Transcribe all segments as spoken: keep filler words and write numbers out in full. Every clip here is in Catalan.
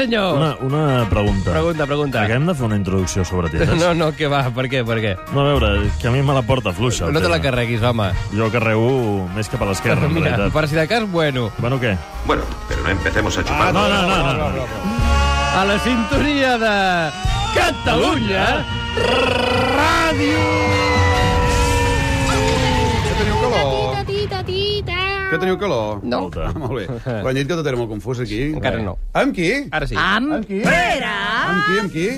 senyor. Una, una pregunta. Pregunta, pregunta. Que hem de fer una introducció sobre tietes? No, no, què va? Per què? Per què? No, a veure, que a mi me la porta fluixa. No te la carreguis, home. Jo carrego més cap a l'esquerra, en Mira, realitat. per si de cas, bueno. Bueno, què? Bueno, pero no empecemos a chupar. Ah, no, no, no, no, no. A la sintonia de Catalunya Ràdio. Que teniu calor? Tita, tita. Que teniu calor? No. Ah, molt bé. Ho han dit que tot era molt confús aquí. Encara no. Amb qui? Ara sí. Amb Amb qui? Pere. Amb qui, amb qui?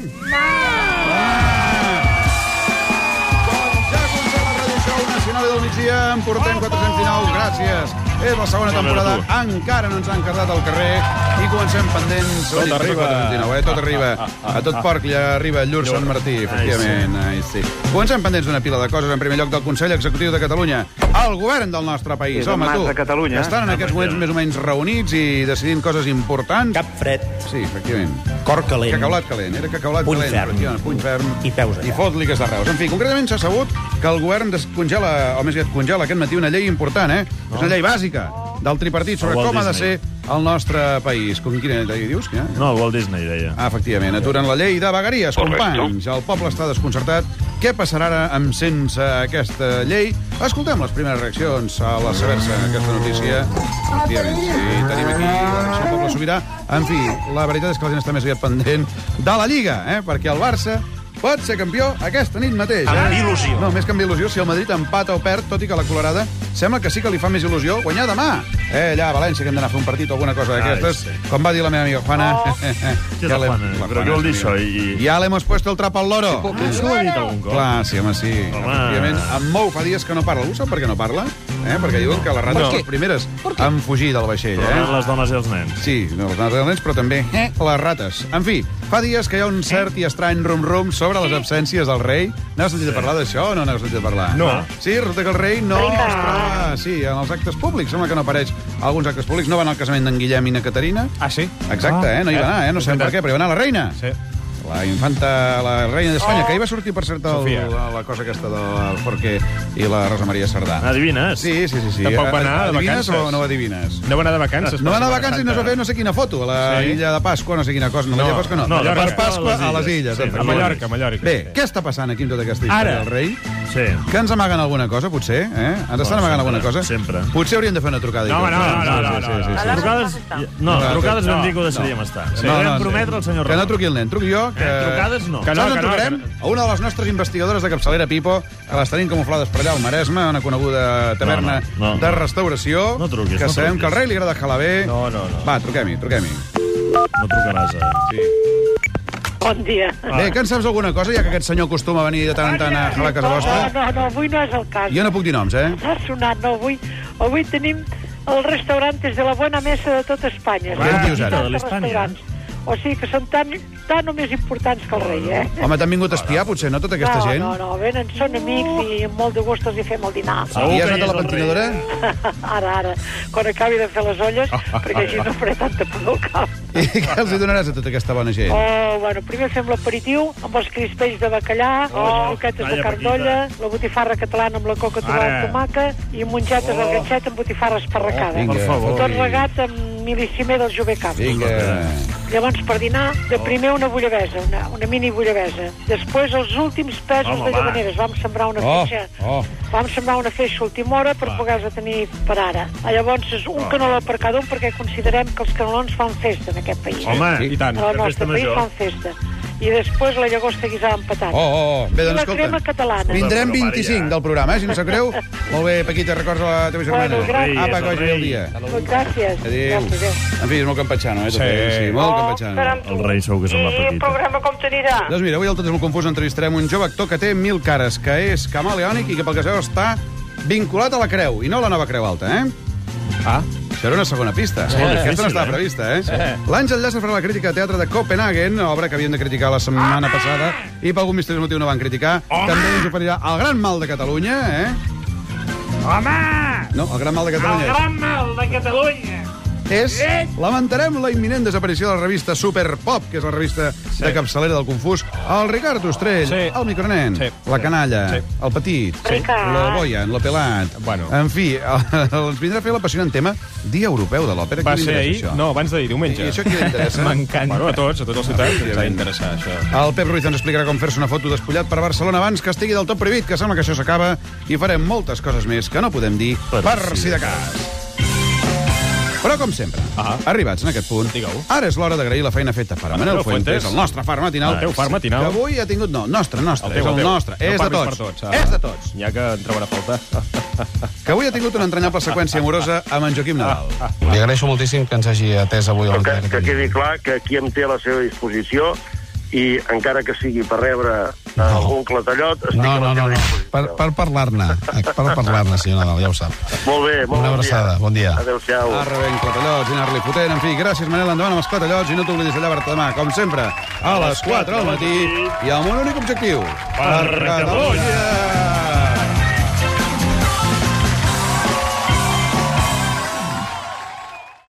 Doncs ja comença la Ràdio Show Nacional del migdia. En portem quatre-cents dinou. Gràcies. És la segona temporada. Encara no ens han quedat al carrer. I comencem pendents. Tot arriba. quatre-cents dinou, eh? Tot arriba. A tot porc ja arriba Llur Sant Martí, efectivament. Ai, sí. Comencem pendents d'una pila de coses. En primer lloc, del Consell Executiu de Catalunya. El govern del nostre país. Sí, Home, Mas tu. de Catalunya. Estan en aquests moments més o menys reunits i decidint coses importants. Cap fred, Sí, efectivament. cor calent. Cacaulat calent, era cacaulat Puny calent. ferm. efectivament, Puny ferm. I peus allà. I fot-li-ques de reus. En fi, concretament s'ha sabut que el govern descongela, o més aviat congela aquest matí una llei important, eh? No. És una llei bàsica del tripartit sobre El Walt com ha de Disney. ser el nostre país. Com quina llei dius? Quina? No, el Walt Disney, deia. Ah, efectivament, aturen la llei de vegueries, Correcte. companys. El poble està desconcertat. Què passarà ara amb sense aquesta llei? Escoltem les primeres reaccions a la saber-se aquesta notícia. Efectivament, sí, tenim aquí la reacció del poble sobirà. En fi, la veritat és que la gent està més aviat pendent de la Lliga, eh? Perquè el Barça pot ser campió aquesta nit mateix. Eh? Amb il·lusió. No, més que amb il·lusió, si el Madrid empata o perd, tot i que la colorada sembla que sí que li fa més il·lusió guanyar demà. Eh, allà a València, que hem d'anar a fer un partit o alguna cosa d'aquestes. sí. Com va dir la meva amiga Juana... Qui és la l'hem- Juana? la Però què vol dir amiga. això? I- Ja le hemos puesto el trapo al loro. Això ho ha dit algun cop? Clar, sí, home, sí. Home. Efectivament, en Mou fa dies que no parla. Algú sap per què no parla? Eh? Perquè diuen que les rates No. són les primeres en fugir del vaixell. Però Eh? eren les dones i els nens. Sí, no, les nanes dels nens, però també eh, les rates. En fi, fa dies que hi ha un cert i estrany rum-rum sobre les absències del rei. N'heu sentit a parlar d'això o no n'heu sentit a parlar? No. Sí, resulta que el rei no es troba... Sí, en els actes públics. Sembla que no apareix a alguns actes públics. No van al casament d'en Guillem i na Caterina. Ah, sí? Exacte, eh? No hi va anar, eh? No sabem per què, però hi va anar la reina. Sí. La infanta, la reina d'Espanya, que ahir va sortir, per cert, el, Sofia. la, la cosa aquesta del Jorge i la Rosa Maria Sardà. Adivines? Sí, sí, sí. sí. Tampoc va anar de Adivines vacances. o no adivines? No va anar de vacances. No va anar de per vacances i no es va fer no sé quina foto, a la Sí. illa de Pasqua, no sé quina cosa. No, No, l'illa de Pasqua no. no, de per Pasqua Pasqua a les a les illes. illes. Sí, A efectivament. Mallorca, a Mallorca. Bé, què està passant aquí amb tota aquesta història Ara. del rei? Sí. Que ens amaguen alguna cosa, potser? Eh? Ens estan amagant alguna cosa? sempre. Potser haurien de fer una trucada. i No, tot. home, no, no, no, Sí, sí, sí, sí, sí. Trucades... No, No, trucades no, vam dir que ho no. deixaríem estar. No, Sí, vam no, prometre al senyor Que no Ramon. truqui el nen, truqui jo. Que... Eh, trucades no. Que no, Saps on que no, trucarem? que A una de les nostres investigadores de capçalera, Pipo, que les tenim camuflades per allà al Maresme, una coneguda taverna No, no, no, de no. restauració, No truquis, que no sabem truquis. que al rei li agrada jalaber. No, no, no. Va, truquem-hi, truquem-hi. No trucaràs a... Sí. Bon dia. Bé, que en saps alguna cosa, ja que aquest senyor acostuma a venir de tant en tant a jalar a casa No, vostra? no, no, avui no és el cas. Jo no puc dir noms, eh? S'ha sonat, no, avui, avui tenim el restaurantes de la bona mesa de tot Espanya. Què en dius ara? De l'Hispània. Restaurants. O sigui que són tan, tan o més importants que el rei, eh? Home, t'han vingut a espiar, potser, no, tota aquesta no, gent? no, no, venen, són amics i amb molt de gust els hi fem el dinar. Segur I has que anat a la és el pentinadora? Ara, ara, quan acabi de fer les olles, perquè així no faré tanta pudor al cap. I què els hi donaràs a tota aquesta bona gent? Oh, bueno, primer fem l'aperitiu amb els crispells de bacallà, Oh, les croquetes de talla carn petita. d'olla, la botifarra catalana amb la coca torrada Ara. amb tomaca i mongetes Oh. al ganxet amb botifarra esparracada. Vinga. Per favor. Tot regat amb mil·licimer del Jove Camp. Vinga. Llavors, per dinar, de primer una bullabesa, una, una mini bullabesa. Després, els últims pesos Home, de va. llavaneres. Vam sembrar una Oh, feixa. oh. Vam sembrar una feixa a última hora per poder-la tenir per ara. Llavors, és un canoló per cada un perquè considerem que els canelons fan festa en aquest país. Home, I tant. Al de nostre festa país major. fan festa. I després la llagosta guisada amb patat. Oh, oh, oh. Bé, I doncs, la escolta. crema catalana. Vindrem Però pare, vint-i-cinc ja. del programa, eh, si no sap greu. Molt bé, Paquita, records a la teva germana. Bueno, gràcies. Apa, que vagi bé el Rei. dia. Molt gràcies. Adéu. Gràcies, adéu. En fi, és molt campatxano, eh? tot, Sí. eh? Sí, molt campatxano. caram, tu. El rei segur que se'n va I el petita. programa com t'anirà? Doncs mira, avui el Tot és molt confús entrevistarem un jove actor que té mil cares, que és camaleònic i que pel que es veu està vinculat a la Creu, i no a la nova Creu Alta, eh? Ah, Això era una segona pista. Sí, Aquesta difícil, no estava eh? prevista, eh? L'Àngel Llàcer farà la crítica de teatre de Copenhagen, obra que havien de criticar la setmana passada i per algun misteriós motiu no van criticar. També ens oferirà El gran mal de Catalunya, eh? Home! No, El gran mal de Catalunya. El gran mal de Catalunya! és lamentarem la imminent desaparició de la revista Superpop, que és la revista sí. de capçalera del Confús. El Ricard Ostrell, sí. el micronen, sí. la canalla, sí. el petit, Sí. la boia, la pelat... Bueno. En fi, ens vindrà a fer l'apassionant tema Dia Europeu de l'Òpera. Va Qui li ser interessa, ahir? això? No, abans d'ahir, diumenge. I això qui li interessa? M'encanta. Bueno, a tots, a tots els ciutadans ens ha d'interessar, això. El Pep Ruiz ens explicarà com fer-se una foto despullat per Barcelona abans que estigui del tot prohibit, que sembla que això s'acaba, i farem moltes coses més que no podem dir per, per si de cas. Però, com sempre, Ah. arribats en aquest punt, Digue-ho. ara és l'hora d'agrair la feina feta per Manel Manel Fuentes, Fuentes, el nostre far matinal, el teu far matinal. que avui ha tingut... No, nostre, nostre, El teu, és el, el teu. nostre, No és de parlis tots, per tots, ah. és de tots. Ja que en trobarà falta. Que avui ha tingut una entranyable seqüència amorosa amb en Joaquim Nadal. Li agraeixo moltíssim que ens hagi atès avui al Que, que quedi clar que aquí em té a la seva disposició i encara que sigui per rebre no. algun clatallot, estic No, a la no, no, seva no. disposició. Per, per parlar-ne, per parlar-ne, senyor Nadal, ja ho sap. Molt bé, molt Una bon abraçada, dia. bon dia. Adéu-siau. A rebent clatallots i anar-li fotent. En fi, gràcies, Manel, endavant amb els clatallots i no t'oblidis de llevar-te demà, com sempre, a les quatre del matí i amb un únic objectiu. Per Catalunya!